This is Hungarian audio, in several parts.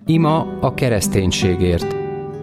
Ima a kereszténységért.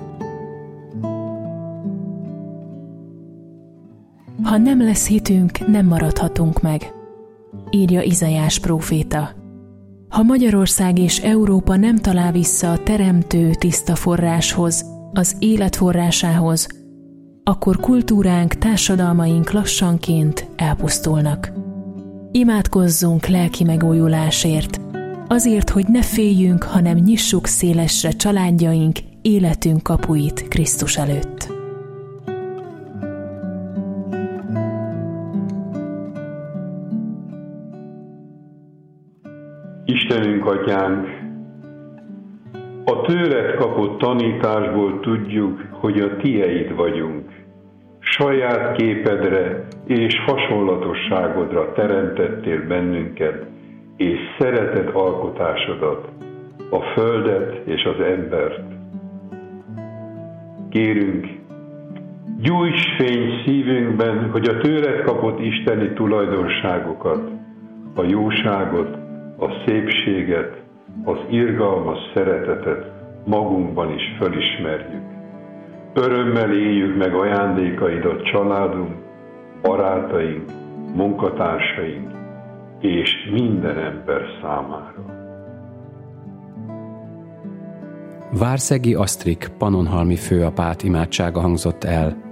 Ha nem lesz hitünk, nem maradhatunk meg, írja Izaiás próféta. Ha Magyarország és Európa nem talál vissza a teremtő tiszta forráshoz, az élet forrásához, akkor kultúránk, társadalmaink lassanként elpusztulnak. Imádkozzunk lelki megújulásért, azért, hogy ne féljünk, hanem nyissuk szélesre családjaink, életünk kapuit Krisztus előtt. Istenünk, Atyánk, a tőled kapott tanításból tudjuk, hogy a tieid vagyunk. Saját képedre és hasonlatosságodra teremtettél bennünket, és szereted alkotásodat, a földet és az embert. Kérünk, gyújts fény szívünkben, hogy a tőled kapott isteni tulajdonságokat, a jóságot, a szépséget, az irgalmas szeretetet magunkban is fölismerjük. Örömmel éljük meg ajándékaidat családunk, barátaink, munkatársaink és minden ember számára. Várszegi Asztrik pannonhalmi főapát imádsága hangzott el.